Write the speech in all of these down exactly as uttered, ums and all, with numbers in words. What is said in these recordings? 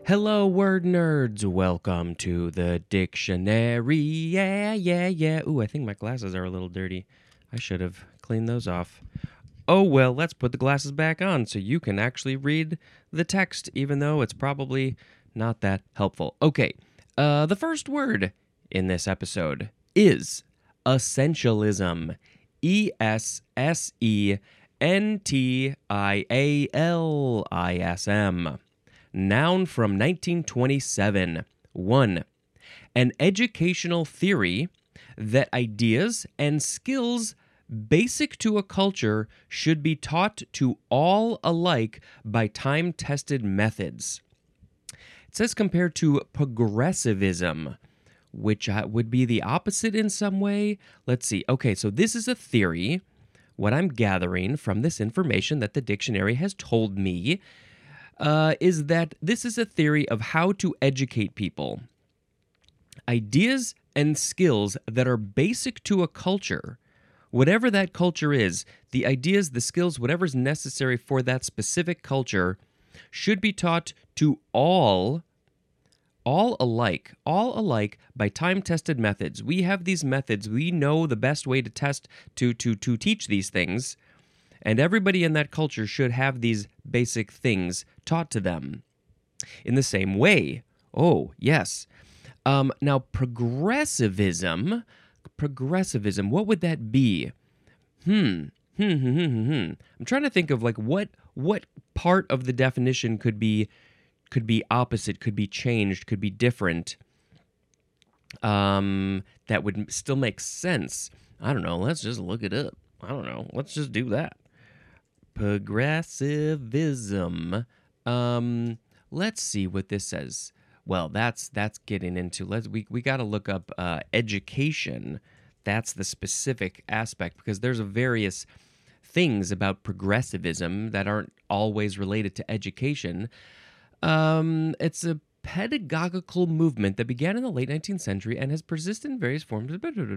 Hello, word nerds. Welcome to the dictionary. Yeah, yeah, yeah. Ooh, I think my glasses are a little dirty. I should have cleaned those off. Oh, well, let's put the glasses back on so you can actually read the text, even though it's probably not that helpful. Okay, uh, the first word in this episode is essentialism. E S S E N T I A L I S M. Noun from nineteen twenty-seven. One, an educational theory that ideas and skills basic to a culture should be taught to all alike by time-tested methods. It says compared to progressivism, which uh, would be the opposite in some way. Let's see. Okay, so this is a theory. What I'm gathering from this information that the dictionary has told me Uh, is that this is a theory of how to educate people. Ideas and skills that are basic to a culture, whatever that culture is, the ideas, the skills, whatever's necessary for that specific culture, should be taught to all, all alike, all alike by time-tested methods. We have these methods. We know the best way to test, to, to, to teach these things. And everybody in that culture should have these basic things taught to them. In the same way, oh, yes. Um, now, progressivism, progressivism, what would that be? Hmm, hmm, hmm, hmm, hmm, hmm. I'm trying to think of like what what part of the definition could be could be opposite, could be changed, could be different. Um, that would still make sense. I don't know. Let's just look it up. I don't know. Let's just do that. Progressivism. Um, let's see what this says. Well, that's that's getting into. Let's we we got to look up uh, education. That's the specific aspect because there's a various things about progressivism that aren't always related to education. Um, it's a pedagogical movement that began in the late nineteenth century and has persisted in various forms.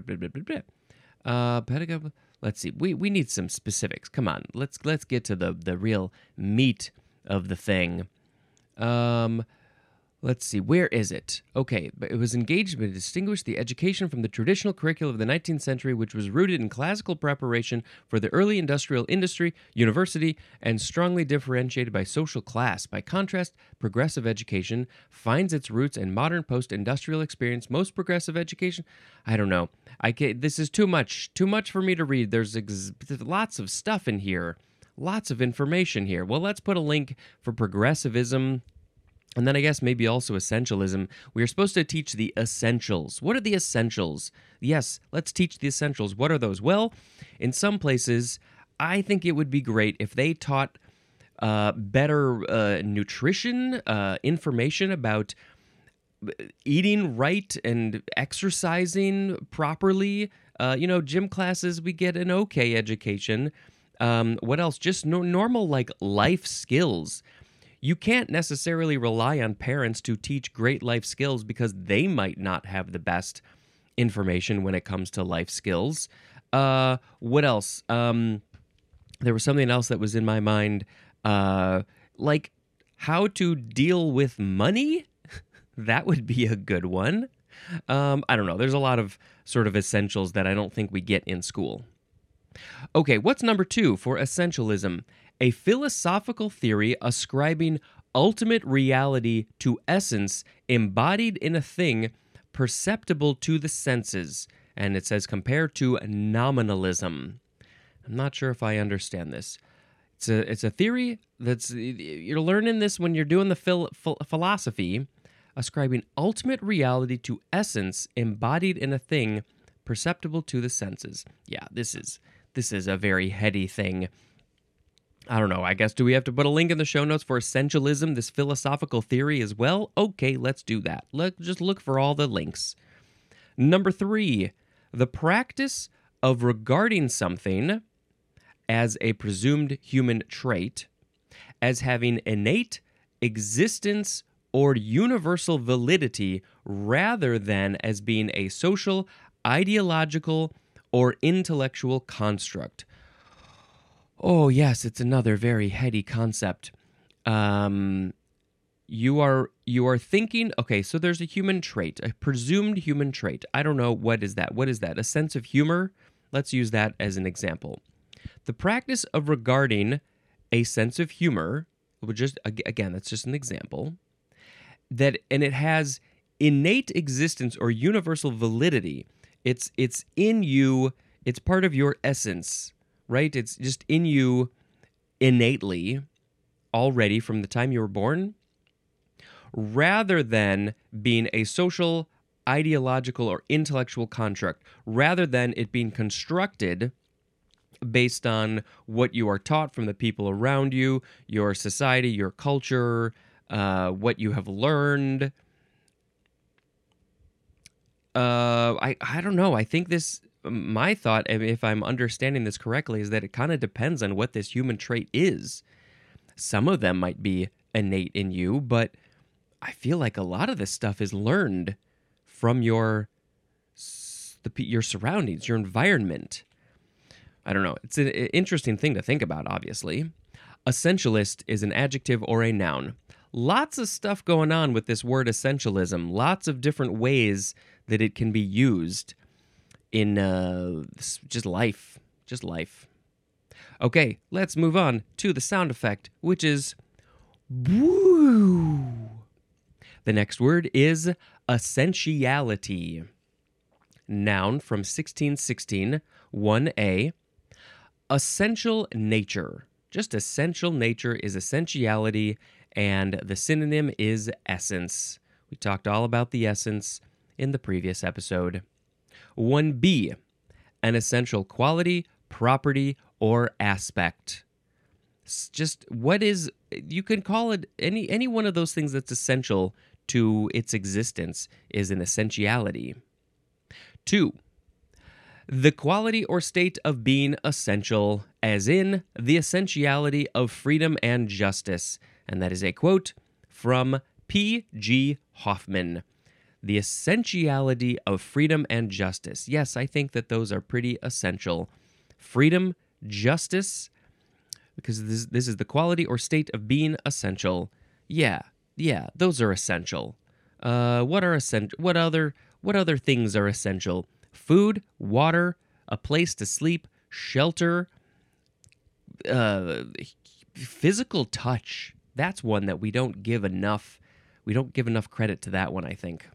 Uh, pedagogical. Let's see. We we need some specifics. Come on. Let's let's get to the the real meat of the thing. Um, let's see. Where is it? Okay, but it was engaged to distinguish the education from the traditional curriculum of the nineteenth century, which was rooted in classical preparation for the early industrial industry, university, and strongly differentiated by social class. By contrast, progressive education finds its roots in modern post-industrial experience. Most progressive education, I don't know. I can, this is too much, too much for me to read. There's ex- lots of stuff in here, lots of information here. Well, let's put a link for progressivism. And then I guess maybe also essentialism. We are supposed to teach the essentials. What are the essentials? Yes, let's teach the essentials. What are those? Well, in some places, I think it would be great if they taught uh, better uh, nutrition, uh, information about eating right and exercising properly. Uh, you know, gym classes, we get an okay education. Um, what else? Just no- normal, like, life skills. You can't necessarily rely on parents to teach great life skills because they might not have the best information when it comes to life skills. Uh, what else? Um, there was something else that was in my mind, uh, like how to deal with money. That would be a good one. Um, I don't know. There's a lot of sort of essentials that I don't think we get in school. Okay, what's number two for essentialism? A philosophical theory ascribing ultimate reality to essence embodied in a thing perceptible to the senses. And it says compared to nominalism. I'm not sure if I understand this. It's a it's a theory that's you're learning this when you're doing the phil, phil, philosophy, ascribing ultimate reality to essence embodied in a thing perceptible to the senses. Yeah, this is this is a very heady thing. I don't know, I guess, do we have to put a link in the show notes for essentialism, this philosophical theory as well? Okay, let's do that. Let's just look for all the links. Number three, the practice of regarding something as a presumed human trait, as having innate existence or universal validity rather than as being a social, ideological, or intellectual construct. Oh, yes, it's another very heady concept. Um, You are you are thinking, okay, so there's a human trait, a presumed human trait. I don't know, what is that? What is that? A sense of humor? Let's use that as an example. The practice of regarding a sense of humor, would just again, that's just an example, that and it has innate existence or universal validity. It's it's in you, it's part of your essence, right? It's just in you innately already from the time you were born, rather than being a social, ideological, or intellectual construct, rather than it being constructed based on what you are taught from the people around you, your society, your culture, uh, what you have learned. Uh, I, I don't know. I think this, my thought, if I'm understanding this correctly, is that it kind of depends on what this human trait is. Some of them might be innate in you, but I feel like a lot of this stuff is learned from your the, your surroundings, your environment. I don't know. It's an interesting thing to think about, obviously. Essentialist is an adjective or a noun. Lots of stuff going on with this word essentialism. Lots of different ways that it can be used in uh, just life. Just life. Okay, let's move on to the sound effect, which is woo. The next word is essentiality. Noun from sixteen sixteen, one A. Essential nature. Just essential nature is essentiality, and the synonym is essence. We talked all about the essence in the previous episode. one B. An essential quality, property, or aspect. It's just what is, you can call it any any one of those things that's essential to its existence is an essentiality. Two, the quality or state of being essential, as in the essentiality of freedom and justice. And that is a quote from P G Hoffman. The essentiality of freedom and justice. Yes, I think that those are pretty essential. Freedom, justice, because this, this is the quality or state of being essential. Yeah, yeah, those are essential. Uh, what are essential? What other what other things are essential? Food, water, a place to sleep, shelter, uh, physical touch. That's one that we don't give enough. We don't give enough credit to that one, I think.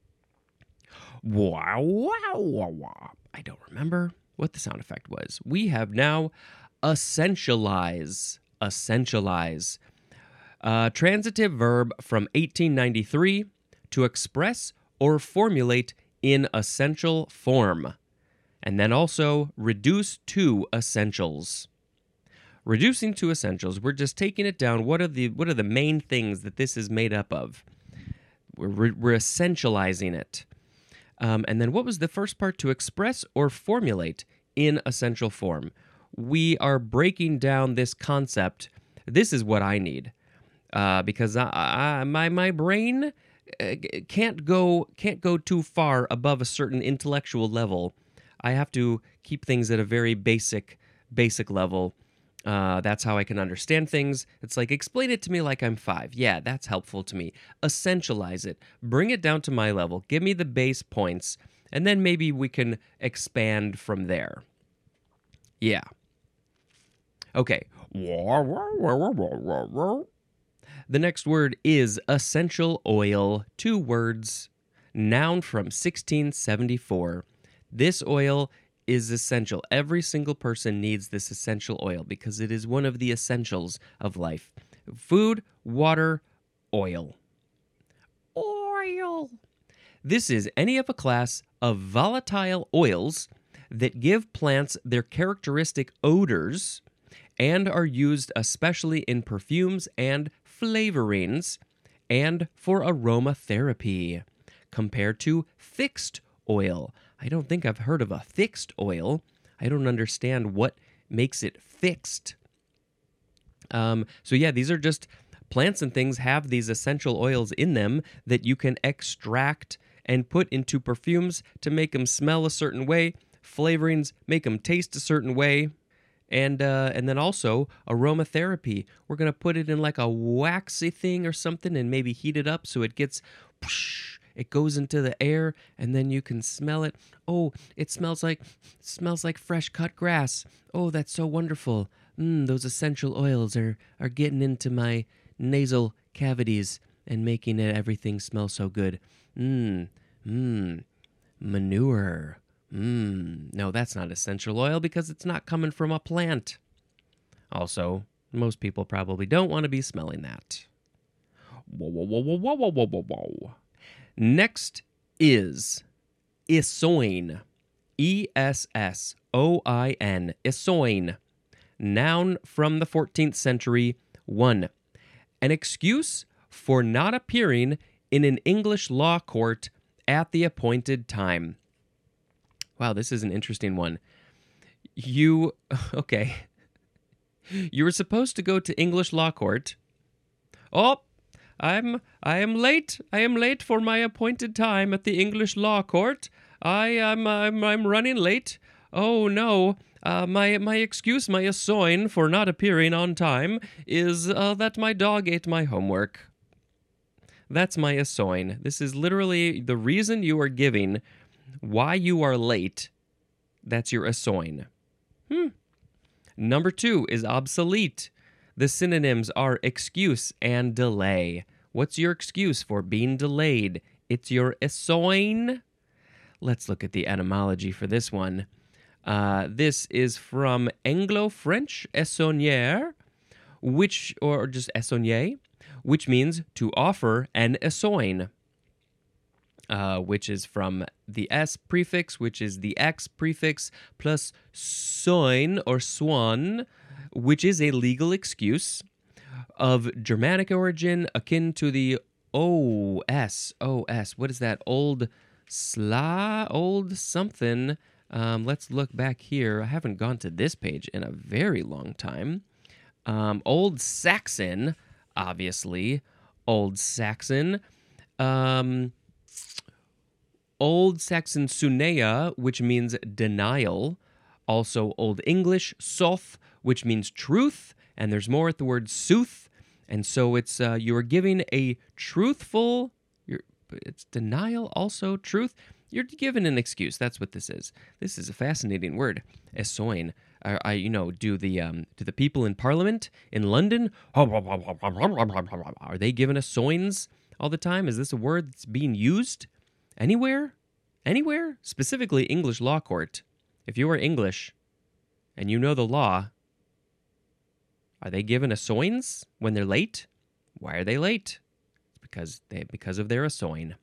Wow, wow, wow, wow. I don't remember what the sound effect was. We have now essentialize. Essentialize. Uh, transitive verb from eighteen ninety-three, to express or formulate in essential form. And then also reduce to essentials. Reducing to essentials, we're just taking it down. What are the what are the main things that this is made up of? We're, we're essentializing it. Um, and then what was the first part? To express or formulate in essential form. We are breaking down this concept. This is what I need. Uh, because I, I, my my brain can't go can't go too far above a certain intellectual level. I have to keep things at a very basic basic level. Uh, that's how I can understand things. It's like, explain it to me like I'm five. Yeah, that's helpful to me. Essentialize it. Bring it down to my level. Give me the base points, and then maybe we can expand from there. Yeah. Okay. The next word is essential oil. Two words. Noun from sixteen seventy-four. This oil is essential. Every single person needs this essential oil because it is one of the essentials of life. Food, water, oil. Oil. This is any of a class of volatile oils that give plants their characteristic odors and are used especially in perfumes and flavorings and for aromatherapy, compared to fixed oil. I don't think I've heard of a fixed oil. I don't understand what makes it fixed. Um, so yeah, these are just plants and things have these essential oils in them that you can extract and put into perfumes to make them smell a certain way. Flavorings make them taste a certain way. And uh, and then also aromatherapy. We're gonna put it in like a waxy thing or something, and maybe heat it up so it gets, whoosh, it goes into the air, and then you can smell it. Oh, it smells like smells like fresh cut grass. Oh, that's so wonderful. Mm, those essential oils are are getting into my nasal cavities and making it everything smell so good. Mmm, mmm, manure. Mmm. No, that's not essential oil because it's not coming from a plant. Also, most people probably don't want to be smelling that. Whoa, whoa, whoa, whoa, whoa, whoa, whoa, whoa, whoa. Next is essoin. E S S O I N. Essoin. Noun from the fourteenth century. One. An excuse for not appearing in an English law court at the appointed time. Wow, this is an interesting one. You, okay. You were supposed to go to English law court. Oh, I'm I am late. I am late for my appointed time at the English law court. I am I'm, I'm running late. Oh no. Uh, my my excuse, my assoin for not appearing on time is uh, that my dog ate my homework. That's my assoin. This is literally the reason you are giving why you are late. That's your assoin. Hmm. Number two is obsolete. The synonyms are excuse and delay. What's your excuse for being delayed? It's your assoin. Let's look at the etymology for this one. Uh, this is from Anglo-French essonnière, which, or just essonnier, which means to offer an assoin. Uh, which is from the S prefix, which is the X prefix, plus soin or swan, which is a legal excuse of Germanic origin akin to the O S. O S. What is that? Old Sla? Old something. Um, let's look back here. I haven't gone to this page in a very long time. Um, Old Saxon, obviously. Old Saxon. Um... Old Saxon sunea, which means denial. Also Old English soth, which means truth. And there's more at the word sooth. And so it's uh, you're giving a truthful, you're, it's denial, also truth. You're given an excuse. That's what this is. This is a fascinating word. Essoin. I, I you know, do the um, do the people in Parliament in London, are they given assoins all the time? Is this a word that's being used? Anywhere? Anywhere? Specifically English law court. If you are English and you know the law, are they given assoins when they're late? Why are they late? It's because they because of their assoin.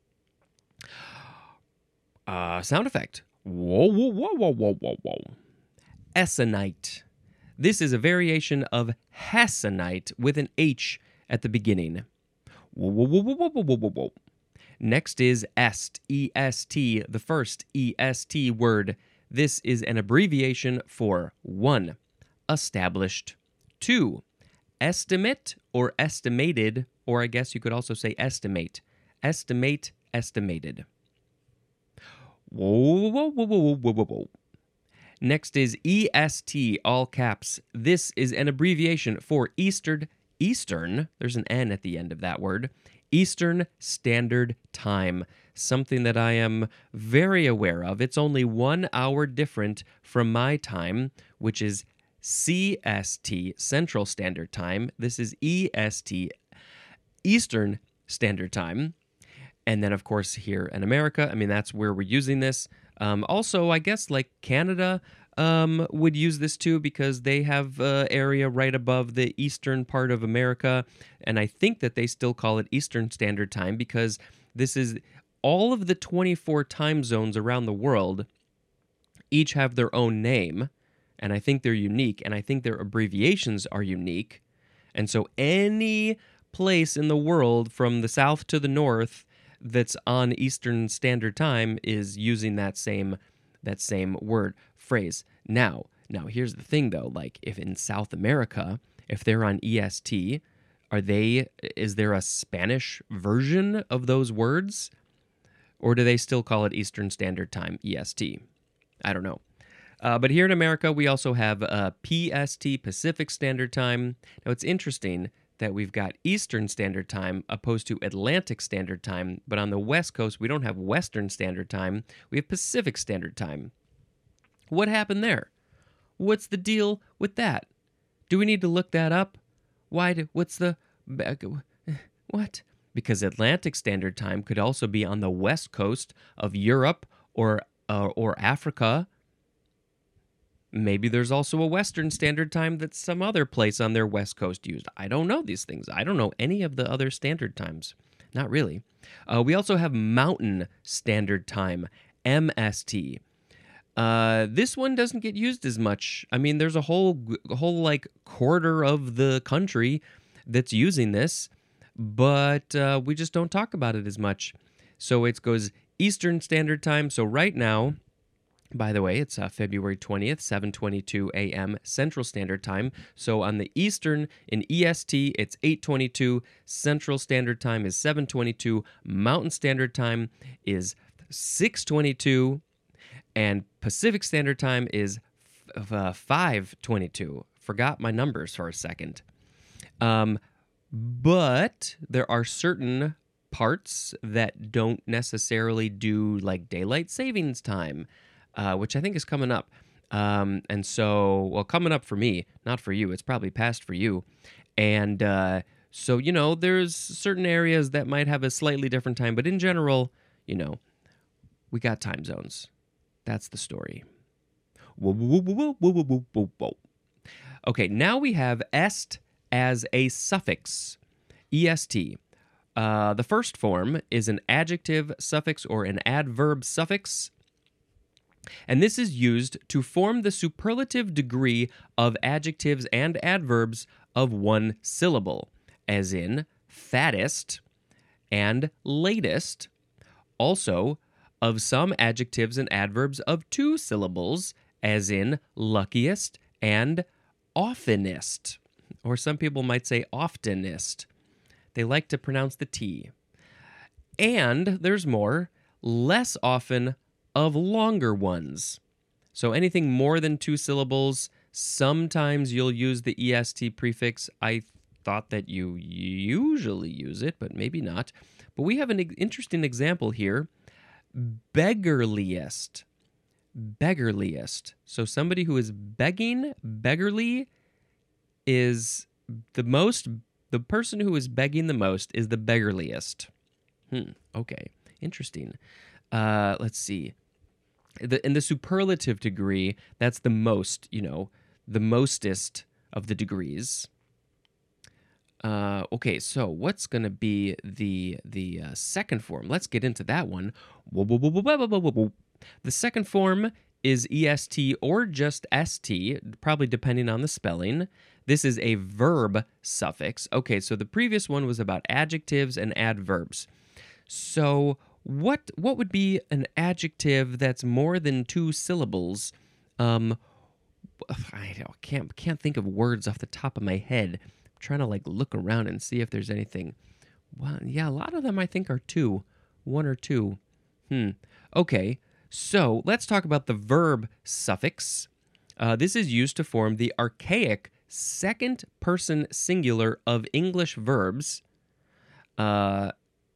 Uh, sound effect. Whoa, whoa, whoa, whoa, whoa, whoa, whoa. Essonite. This is a variation of Hessonite with an H at the beginning. Whoa, whoa, whoa, whoa, whoa, whoa, whoa, whoa. Next is est, E S T, the first E S T word. This is an abbreviation for one, established, two, estimate or estimated, or I guess you could also say estimate, estimate, estimated. Whoa, whoa, whoa, whoa, whoa, whoa, whoa. Next is E S T, all caps. This is an abbreviation for Eastern, Eastern, there's an N at the end of that word, Eastern Standard Time, something that I am very aware of. It's only one hour different from my time, which is C S T, Central Standard Time. This is E S T, Eastern Standard Time. And then, of course, here in America, I mean, that's where we're using this. Um, also, I guess, like Canada um, would use this too because they have an area right above the eastern part of America. And I think that they still call it Eastern Standard Time because this is all of the twenty-four time zones around the world each have their own name. And I think they're unique. And I think their abbreviations are unique. And so any place in the world from the south to the north that's on Eastern Standard Time is using that same that same word phrase. Now, now here's the thing though, like if in South America, if they're on E S T, are they is there a Spanish version of those words? Or do they still call it Eastern Standard Time, E S T? I don't know. Uh, but here in America, we also have uh, P S T, Pacific Standard Time. Now, it's interesting that we've got Eastern Standard Time opposed to Atlantic Standard Time, but on the West Coast, we don't have Western Standard Time. We have Pacific Standard Time. What happened there? What's the deal with that? Do we need to look that up? Why? Do, what's the... What? Because Atlantic Standard Time could also be on the West Coast of Europe or uh, or Africa. Maybe there's also a Western Standard Time that some other place on their West Coast used. I don't know these things. I don't know any of the other standard times. Not really. Uh, we also have Mountain Standard Time, M S T. Uh, this one doesn't get used as much. I mean, there's a whole, a whole like quarter of the country that's using this, but uh, we just don't talk about it as much. So it goes Eastern Standard Time. So right now, by the way, it's uh, February twentieth, seven twenty-two a.m. Central Standard Time. So on the Eastern, in E S T, it's eight twenty-two. Central Standard Time is seven twenty-two. Mountain Standard Time is six twenty-two. And Pacific Standard Time is f- uh, five twenty-two. Forgot my numbers for a second. Um, but there are certain parts that don't necessarily do like daylight savings time, uh, which I think is coming up. Um, and so, well, coming up for me, not for you. It's probably past for you. And uh, so, you know, there's certain areas that might have a slightly different time. But in general, you know, we got time zones. That's the story. Whoa, whoa, whoa, whoa, whoa, whoa, whoa, whoa. Okay, now we have est as a suffix, E S T. Uh, the first form is an adjective suffix or an adverb suffix, and this is used to form the superlative degree of adjectives and adverbs of one syllable, as in fattest and latest. Also, of some adjectives and adverbs of two syllables, as in luckiest and oftenest. Or some people might say oftenest. They like to pronounce the T. And there's more, less often of longer ones. So anything more than two syllables, sometimes you'll use the E S T prefix. I thought that you usually use it, but maybe not. But we have an interesting example here. Beggarliest. Beggarliest. So somebody who is begging, beggarly, is the most, the person who is begging the most is the beggarliest. Hmm, okay, interesting. Uh, let's see. The, in the superlative degree, that's the most, you know, the mostest of the degrees. Uh, okay, so what's going to be the the uh, second form? Let's get into that one. Whoa, whoa, whoa, whoa, whoa, whoa, whoa, whoa. The second form is E S T or just S T, probably depending on the spelling. This is a verb suffix. Okay, so the previous one was about adjectives and adverbs. So what what would be an adjective that's more than two syllables? Um, I can't can't think of words off the top of my head. Trying to like look around and see if there's anything. Well, yeah, a lot of them I think are two, one or two. Hmm. Okay, so let's talk about the verb suffix. Uh, this is used to form the archaic second person singular of English verbs. Uh,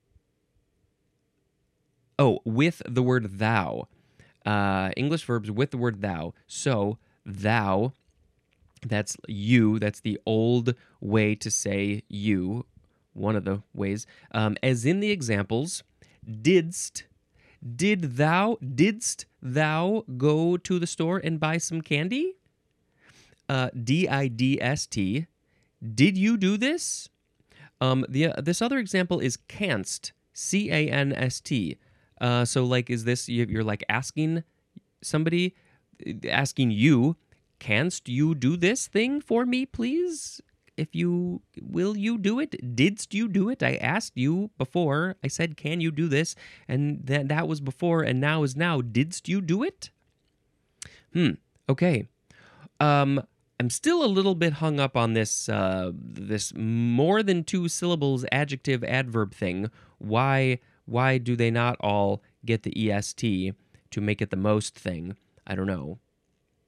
oh, with the word thou. Uh, English verbs with the word thou. So thou. That's you. That's the old way to say you, one of the ways. Um, as in the examples, didst, did thou, didst thou go to the store and buy some candy? Uh, D I D S T, did you do this? Um, the uh, this other example is canst, C A N S T. Uh, so like, is this, you're like asking somebody, asking you, canst you do this thing for me, please? If you, will you do it? Didst you do it? I asked you before. I said, can you do this? And that that was before, and now is now. Didst you do it? Hmm, okay. Um, I'm still a little bit hung up on this, uh, this more than two syllables adjective adverb thing. Why, why do they not all get the E S T to make it the most thing? I don't know.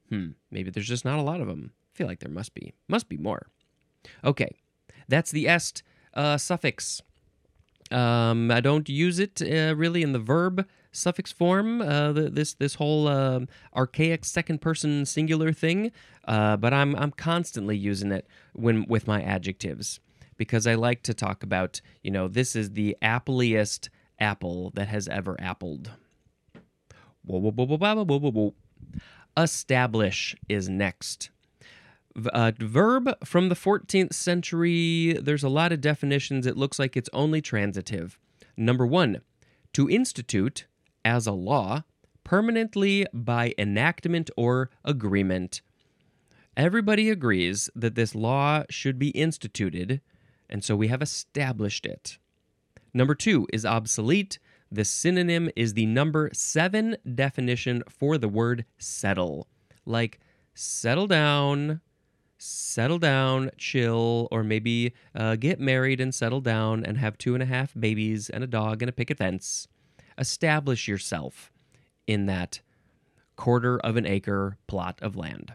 Hmm, maybe there's just not a lot of them. I feel like there must be. Must be more. Okay, that's the est uh, suffix. Um, I don't use it uh, really in the verb suffix form, uh, the, this this whole uh, archaic second person singular thing, uh, but I'm I'm constantly using it when with my adjectives because I like to talk about, you know, this is the applest apple that has ever appled. Whoa, whoa, whoa, whoa, whoa, whoa, whoa, whoa. Establish is next. A verb from the fourteenth century, there's a lot of definitions. It looks like it's only transitive. Number one, to institute as a law, permanently by enactment or agreement. Everybody agrees that this law should be instituted, and so we have established it. Number two is obsolete. The synonym is the number seven definition for the word settle. Like, settle down, settle down, chill, or maybe uh, get married and settle down and have two and a half babies and a dog and a picket fence. Establish yourself in that quarter of an acre plot of land.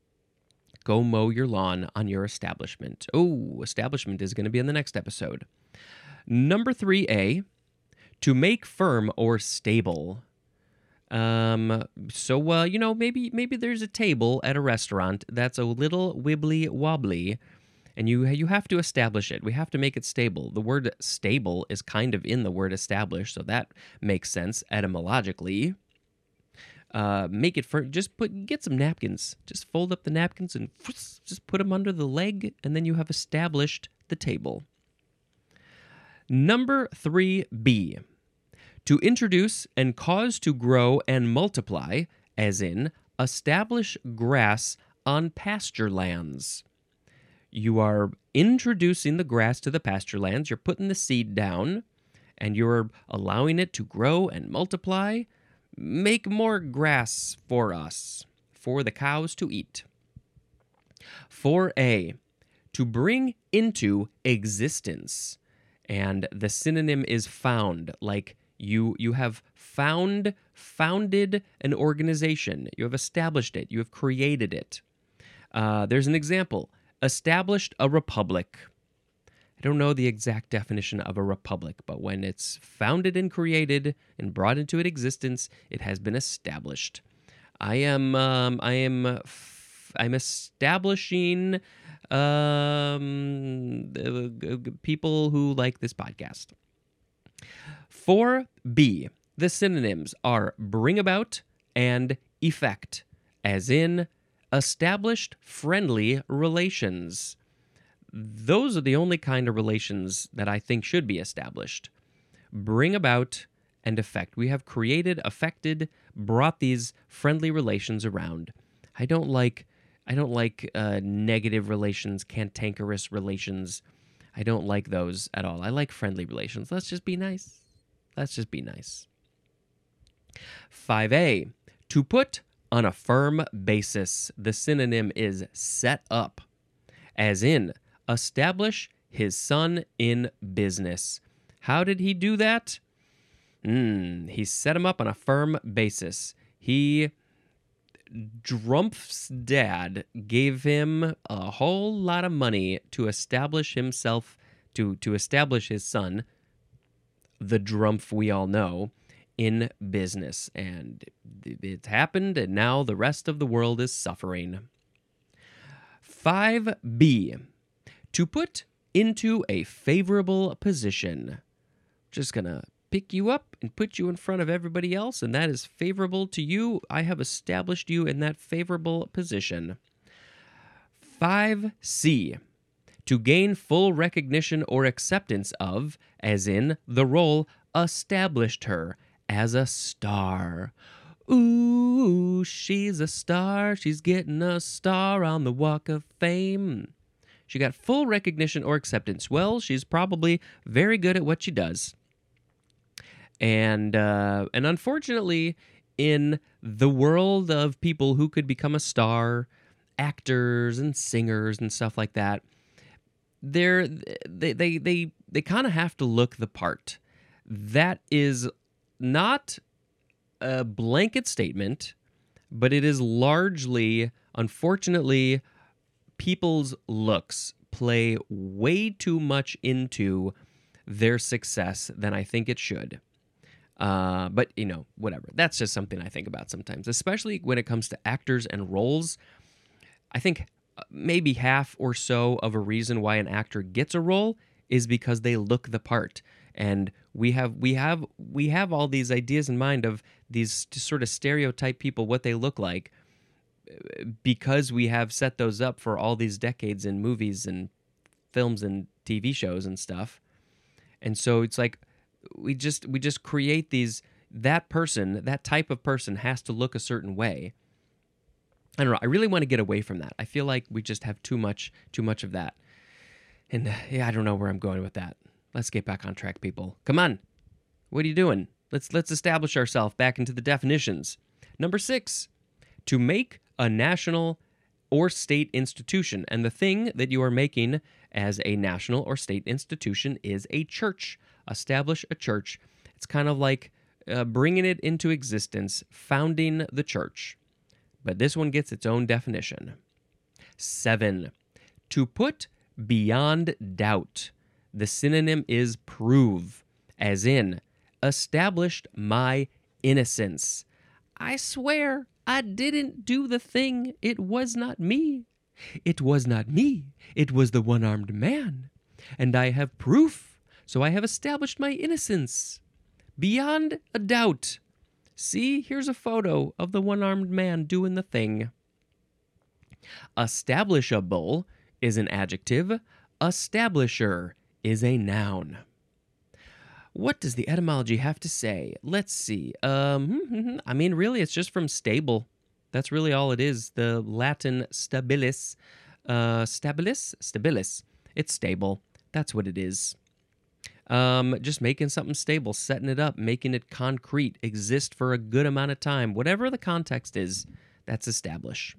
Go mow your lawn on your establishment. Oh, establishment is going to be in the next episode. Number three A, to make firm or stable. Um, so, uh, you know, maybe maybe there's a table at a restaurant that's a little wibbly wobbly, and you you have to establish it. We have to make it stable. The word stable is kind of in the word establish, so that makes sense etymologically. Uh, make it firm. Just put get some napkins. Just fold up the napkins and just put them under the leg, and then you have established the table. Number three B. To introduce and cause to grow and multiply, as in, establish grass on pasture lands. You are introducing the grass to the pasture lands, you're putting the seed down, and you're allowing it to grow and multiply. Make more grass for us, for the cows to eat. four A, to bring into existence. And the synonym is found, like You you have found, founded an organization. You have established it. You have created it. Uh, there's an example. Established a republic. I don't know the exact definition of a republic, but when it's founded and created and brought into existence, it has been established. I am um, I am f- I'm establishing um, people who like this podcast. four B, the synonyms are bring about and effect, as in established friendly relations. Those are the only kind of relations that I think should be established. Bring about and effect. We have created, affected, brought these friendly relations around. I don't like I don't like uh, negative relations, cantankerous relations. I don't like those at all. I like friendly relations. Let's just be nice. Let's just be nice. five A, to put on a firm basis. The synonym is set up, as in establish his son in business. How did he do that? Mm, he set him up on a firm basis. He, Drumpf's dad, gave him a whole lot of money to establish himself, to, to establish his son, the Drumpf we all know, in business. And it's happened, and now the rest of the world is suffering. five B, to put into a favorable position. Just gonna pick you up and put you in front of everybody else, and that is favorable to you. I have established you in that favorable position. five C, to gain full recognition or acceptance of, as in the role established her as a star. Ooh, she's a star. She's getting a star on the Walk of Fame. She got full recognition or acceptance. Well, she's probably very good at what she does. And uh, and unfortunately, in the world of people who could become a star, actors and singers and stuff like that, they're they they they, they kind of have to look the part. That is not a blanket statement, but it is largely, unfortunately, people's looks play way too much into their success than I think it should. Uh, but, you know, whatever. That's just something I think about sometimes, especially when it comes to actors and roles. I think maybe half or so of a reason why an actor gets a role is because they look the part. And we have we have we have all these ideas in mind of these sort of stereotype people, what they look like, because we have set those up for all these decades in movies and films and T V shows and stuff. And so it's like we just we just create these, that person, that type of person has to look a certain way. I don't know. I really want to get away from that. I feel like we just have too much too much of that. And uh, yeah, I don't know where I'm going with that. Let's get back on track, people. Come on. What are you doing? Let's let's establish ourselves back into the definitions. Number six, to make a national or state institution. And the thing that you are making as a national or state institution is a church. Establish a church. It's kind of like uh, bringing it into existence, founding the church. But this one gets its own definition. Seven, to put beyond doubt. The synonym is prove, as in, established my innocence. I swear I didn't do the thing. It was not me. It was not me. It was the one-armed man. And I have proof, so I have established my innocence. Beyond a doubt. See, here's a photo of the one-armed man doing the thing. Establishable is an adjective. Establisher is a noun. What does the etymology have to say? Let's see. Um, I mean, really, it's just from stable. That's really all it is. The Latin stabilis. Uh, stabilis? Stabilis. It's stable. That's what it is. Um, just making something stable, setting it up, making it concrete, exist for a good amount of time. Whatever the context is, that's establish.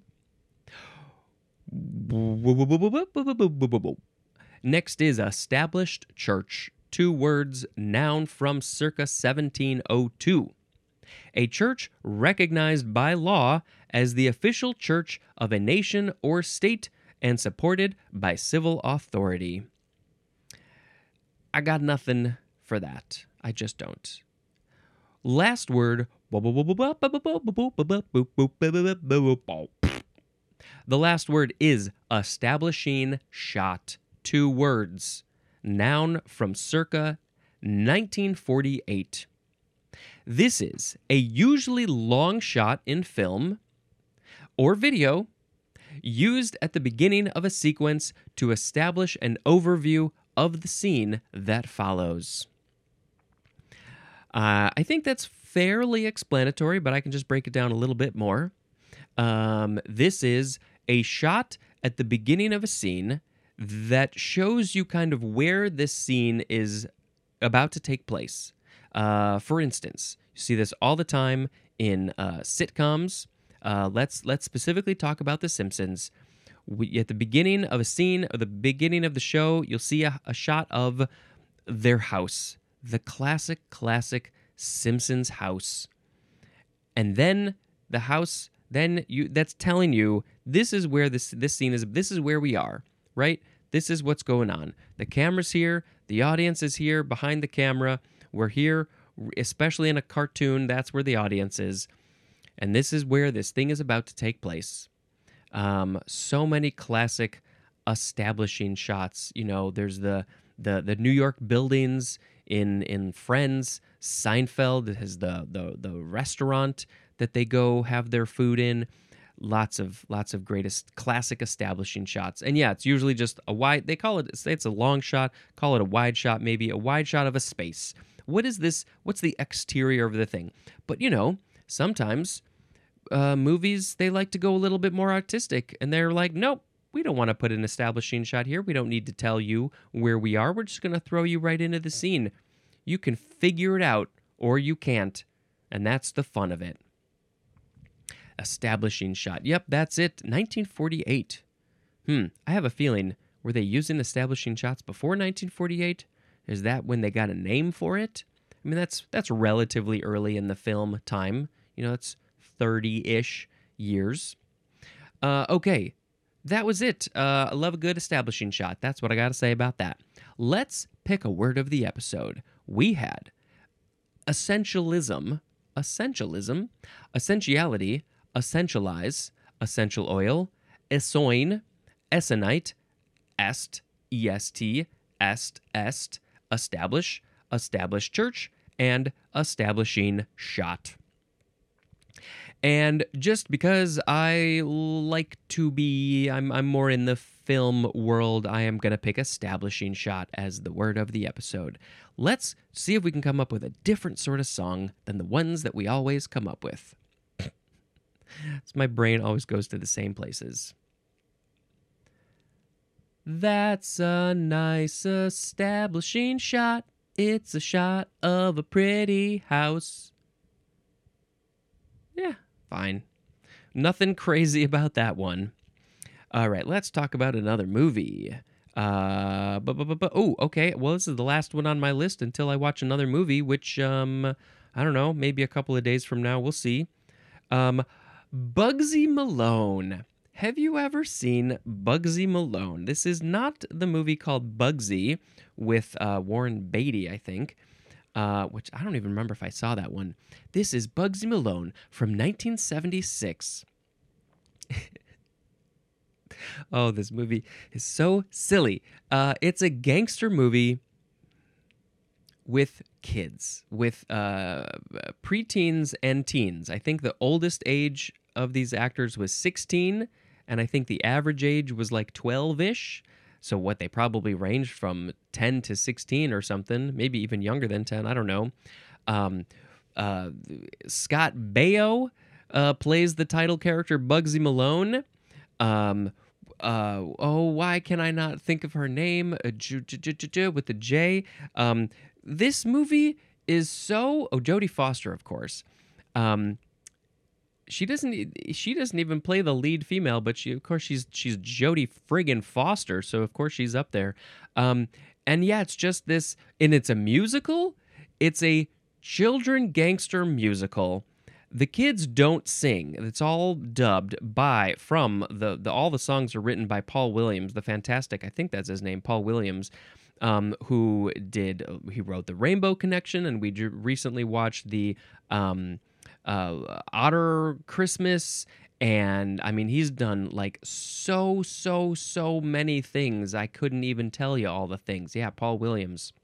Next is established church. Two words, noun from circa seventeen oh two. A church recognized by law as the official church of a nation or state and supported by civil authority. I got nothing for that. I just don't. Last word. The last word is establishing shot. Two words. Noun from circa nineteen forty-eight. This is a usually long shot in film or video used at the beginning of a sequence to establish an overview of the scene that follows. Uh, I think that's fairly explanatory, but I can just break it down a little bit more. Um, this is a shot at the beginning of a scene that shows you kind of where this scene is about to take place. Uh, for instance, you see this all the time in uh, sitcoms. Uh, let's let's specifically talk about The Simpsons. We, at the beginning of a scene, or the beginning of the show, you'll see a, a shot of their house, the classic, classic Simpsons house, and then the house. Then you that's telling you this is where this this scene is. This is where we are, right? This is what's going on. The camera's here. The audience is here behind the camera. We're here, especially in a cartoon. That's where the audience is, and this is where this thing is about to take place. Um, so many classic establishing shots. You know, there's the the the New York buildings in in Friends. Seinfeld has the the the restaurant that they go have their food in. Lots of lots of greatest classic establishing shots. And yeah, it's usually just a wide, they call it, it's a long shot, call it a wide shot, maybe a wide shot of a space. What is this? What's the exterior of the thing? But you know, sometimes uh, movies, they like to go a little bit more artistic, and they're like, nope, we don't want to put an establishing shot here. We don't need to tell you where we are. We're just going to throw you right into the scene. You can figure it out, or you can't, and that's the fun of it. Establishing shot. Yep, that's it. nineteen forty-eight. Hmm, I have a feeling, were they using establishing shots before nineteen forty-eight? Is that when they got a name for it? I mean, that's that's relatively early in the film time. You know, it's thirty-ish years. Uh, okay, that was it. Uh, I love a good establishing shot. That's what I got to say about that. Let's pick a word of the episode. We had essentialism, essentialism, essentiality, essentialize, essential oil, essoin, essonite, est, est, est, est, establish, established church, and establishing shot. And just because I like to be, I'm, I'm more in the film world, I am going to pick establishing shot as the word of the episode. Let's see if we can come up with a different sort of song than the ones that we always come up with. So my brain always goes to the same places. That's a nice establishing shot. It's a shot of a pretty house. Yeah, fine. Nothing crazy about that one. All right, let's talk about another movie. Uh, bu- bu- bu- bu- oh, okay. Well, this is the last one on my list until I watch another movie, which, um, I don't know, maybe a couple of days from now. We'll see. Um, Bugsy Malone. Have you ever seen Bugsy Malone? This is not the movie called Bugsy with uh, Warren Beatty, I think, uh, which I don't even remember if I saw that one. This is Bugsy Malone from nineteen seventy-six. Oh, this movie is so silly. Uh, it's a gangster movie with kids, with uh, preteens and teens. I think the oldest age of these actors was sixteen, and I think the average age was like twelve-ish. So what, they probably ranged from ten to sixteen or something, maybe even younger than ten, I don't know. Um, uh, Scott Baio uh, plays the title character Bugsy Malone. Um, uh, oh, why can I not think of her name? Uh, J- J- J- J- J- with the J. Um, this movie is so... Oh, Jodie Foster, of course. Um, she doesn't. She doesn't even play the lead female, but she, of course, she's she's Jodie friggin' Foster, so of course she's up there. Um, and yeah, it's just this, and it's a musical. It's a children gangster musical. The kids don't sing. It's all dubbed by, from, the, the all the songs are written by Paul Williams, the fantastic, I think that's his name, Paul Williams, um, who did, he wrote The Rainbow Connection, and we j- recently watched the um, uh, Otter Christmas, and I mean, he's done like so, so, so many things. I couldn't even tell you all the things. Yeah, Paul Williams.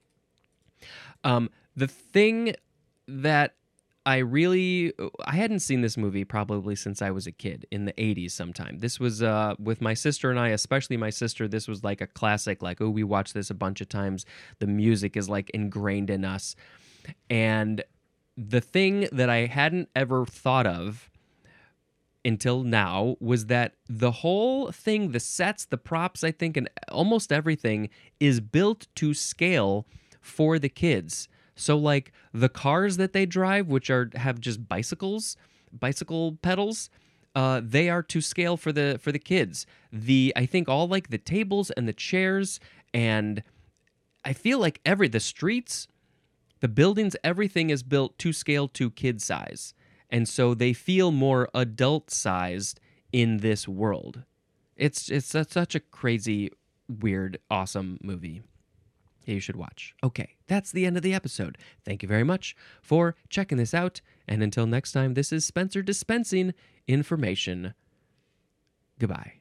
Um, the thing that I really, I hadn't seen this movie probably since I was a kid in the eighties sometime. This was uh, with my sister and I, especially my sister, this was like a classic, like, oh, we watched this a bunch of times. The music is like ingrained in us. And the thing that I hadn't ever thought of until now was that the whole thing, the sets, the props, I think, and almost everything is built to scale for the kids. So like the cars that they drive, which are have just bicycles, bicycle pedals, uh, they are to scale for the for the kids. The I think all like the tables and the chairs, and I feel like every the streets, the buildings, everything is built to scale to kid size. And so they feel more adult sized in this world. It's it's a, such a crazy, weird, awesome movie. You should watch. Okay, that's the end of the episode. Thank you very much for checking this out. And until next time, this is Spencer dispensing information. Goodbye.